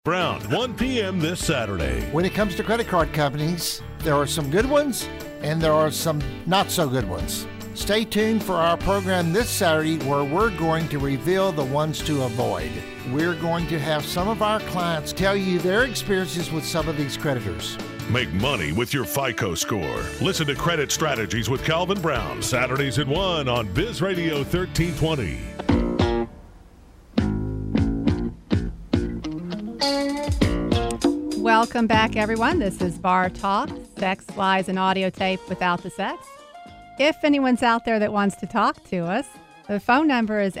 Brown, 1 p.m. this Saturday. When it comes to credit card companies, there are some good ones and there are some not so good ones. Stay tuned for our program this Saturday where we're going to reveal the ones to avoid. We're going to have some of our clients tell you their experiences with some of these creditors. Make money with your FICO score. Listen to Credit Strategies with Calvin Brown, Saturdays at 1 on Biz Radio 1320. Welcome back, everyone. This is Bar Talk, sex, lies, and audio tape without the sex. If anyone's out there that wants to talk to us, the phone number is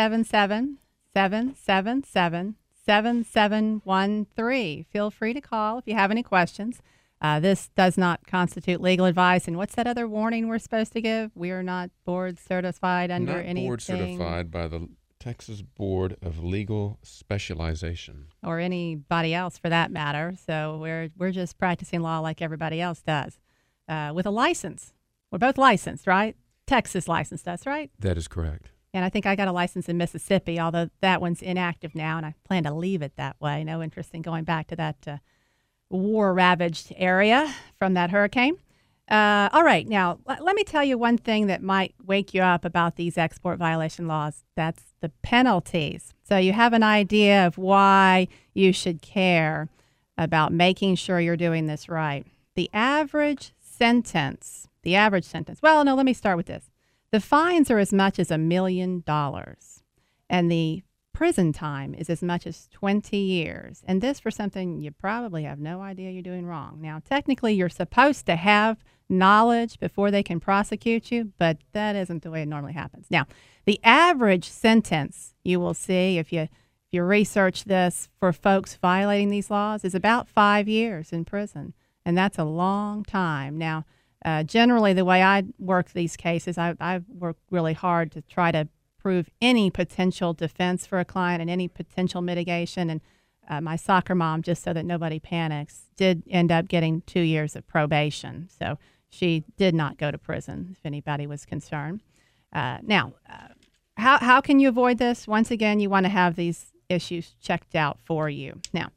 877-777-7713. Feel free to call if you have any questions. This does not constitute legal advice. And what's that other warning we're supposed to give? We are not board certified under anything. Not board certified by the Texas Board of Legal Specialization. Or anybody else for that matter. So we're just practicing law like everybody else does with a license. We're both licensed, right? Texas licensed us, right? That is correct. And I think I got a license in Mississippi, although that one's inactive now, and I plan to leave it that way. No interest in going back to that war-ravaged area from that hurricane. All right, now, let me tell you one thing that might wake you up about these export violation laws. That's the penalties. So you have an idea of why you should care about making sure you're doing this right. The average sentence, well, no, let me start with this. The fines are as much as $1 million, and the prison time is as much as 20 years. And this for something you probably have no idea you're doing wrong. Now, technically, you're supposed to have knowledge before they can prosecute you, but that isn't the way it normally happens. Now, the average sentence you will see if you research this for folks violating these laws is about 5 years in prison, and that's a long time. Now, generally, the way I work these cases, I work really hard to try to prove any potential defense for a client and any potential mitigation. And my soccer mom, just so that nobody panics, did end up getting 2 years of probation. So she did not go to prison, if anybody was concerned. Now, how can you avoid this? Once again, you want to have these issues checked out for you. Now,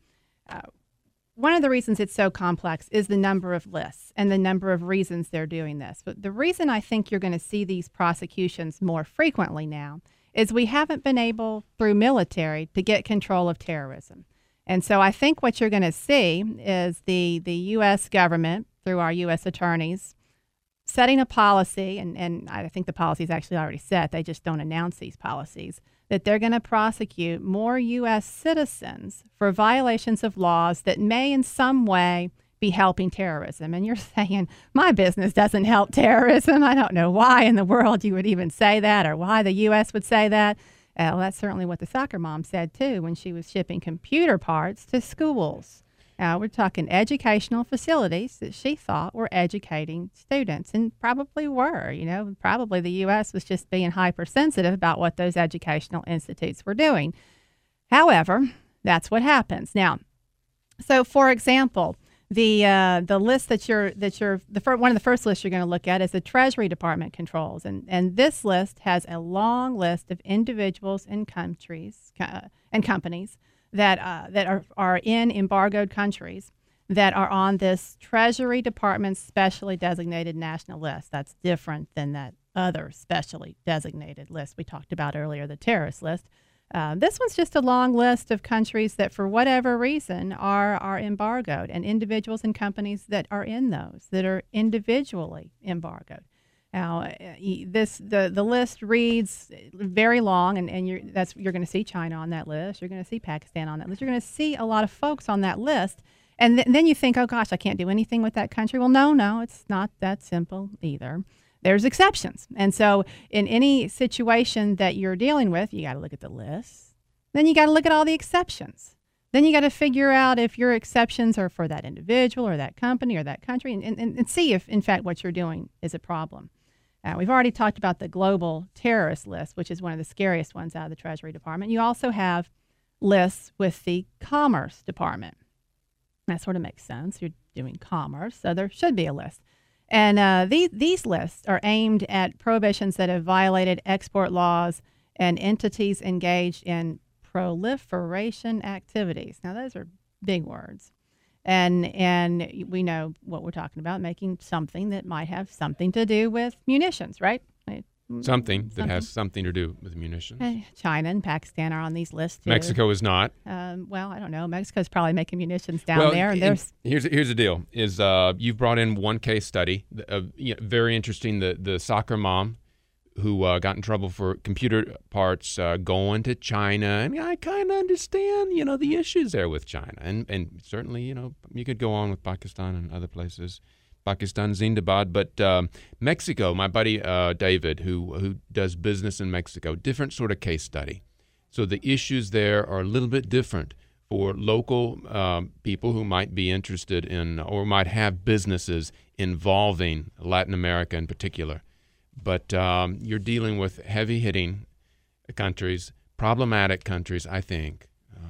one of the reasons it's so complex is the number of lists and the number of reasons they're doing this. But the reason I think you're going to see these prosecutions more frequently now is we haven't been able, through military, to get control of terrorism. And so I think what you're going to see is the U.S. government, through our U.S. attorneys, setting a policy, and I think the policy is actually already set, they just don't announce these policies, that they're going to prosecute more U.S. citizens for violations of laws that may in some way be helping terrorism. And you're saying, my business doesn't help terrorism. I don't know why in the world you would even say that or why the U.S. would say that. Well, that's certainly what the soccer mom said, too, when she was shipping computer parts to schools. We're talking educational facilities that she thought were educating students, and probably were. Probably the U.S. was just being hypersensitive about what those educational institutes were doing. However, that's what happens. Now, so for example, the list one of the first lists you're going to look at is the Treasury Department controls, and this list has a long list of individuals and countries and companies that are in embargoed countries that are on this Treasury Department specially designated national list. That's different than that other specially designated list we talked about earlier, the terrorist list. This one's just a long list of countries that, for whatever reason, are embargoed, and individuals and companies that are in those that are individually embargoed. Now, the list reads very long, and you're going to see China on that list. You're going to see Pakistan on that list. You're going to see a lot of folks on that list, and then you think, oh gosh, I can't do anything with that country. Well, no, it's not that simple either. There's exceptions, and so in any situation that you're dealing with, you got to look at the list. Then you got to look at all the exceptions. Then you got to figure out if your exceptions are for that individual or that company or that country, and see if, in fact, what you're doing is a problem. We've already talked about the global terrorist list, which is one of the scariest ones out of the Treasury Department. You also have lists with the Commerce Department. That sort of makes sense. You're doing commerce, so there should be a list. And these lists are aimed at prohibitions that have violated export laws and entities engaged in proliferation activities. Now, those are big words. And we know what we're talking about, making something that might have something to do with munitions, right? Something that has something to do with munitions. China and Pakistan are on these lists too. Mexico is not. Well, I don't know. Mexico's probably making munitions down there. And there's here's the deal: is you've brought in one case study, very interesting. The soccer mom who got in trouble for computer parts going to China, and I kind of understand, the issues there with China, and certainly, you could go on with Pakistan and other places. Pakistan Zindabad, but Mexico, my buddy David, who does business in Mexico, different sort of case study. So the issues there are a little bit different for local people who might be interested in or might have businesses involving Latin America in particular. But you're dealing with heavy-hitting countries, problematic countries, I think.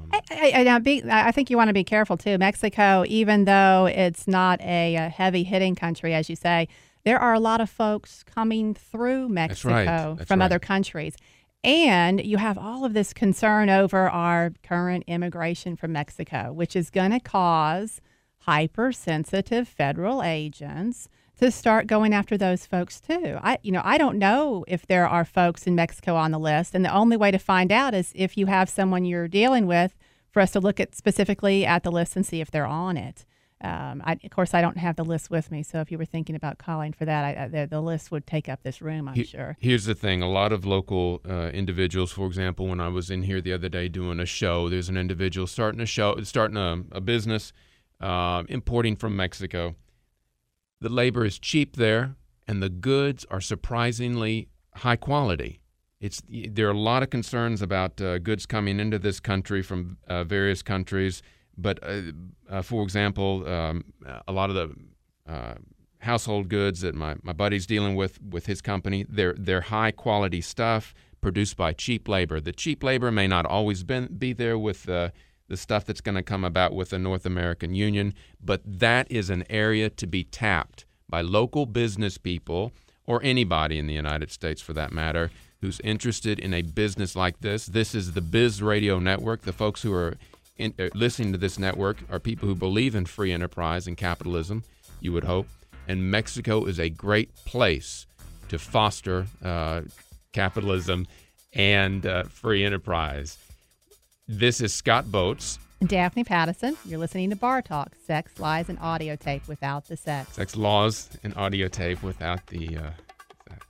I think you want to be careful, too. Mexico, even though it's not a heavy-hitting country, as you say, there are a lot of folks coming through Mexico from other countries. And you have all of this concern over our current immigration from Mexico, which is going to cause hypersensitive federal agents to start going after those folks too. I don't know if there are folks in Mexico on the list, and the only way to find out is if you have someone you're dealing with, for us to look at specifically at the list and see if they're on it. Of course, I don't have the list with me, so if you were thinking about calling for that, the list would take up this room, I'm sure. Here's the thing. A lot of local individuals, for example, when I was in here the other day doing a show, there's an individual starting a business importing from Mexico. The labor is cheap there, and the goods are surprisingly high quality. There are a lot of concerns about goods coming into this country from various countries, but for example, a lot of the household goods that my buddy's dealing with his company, they're high quality stuff produced by cheap labor. The cheap labor may not always be there with the stuff that's going to come about with the North American Union, but that is an area to be tapped by local business people or anybody in the United States for that matter who's interested in a business like this. This is the Biz Radio Network. The folks who are listening to this network are people who believe in free enterprise and capitalism, you would hope, and Mexico is a great place to foster capitalism and free enterprise. This is Scott Boats. And Daphne Pattison. You're listening to Bar Talk, Sex, Lies, and Audio Tape Without the Sex. Sex, Laws, and Audio Tape Without the sex.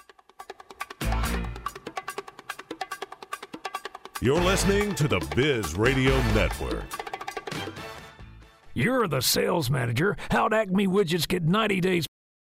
You're listening to the Biz Radio Network. You're the sales manager. How'd Acme Widgets get 90 days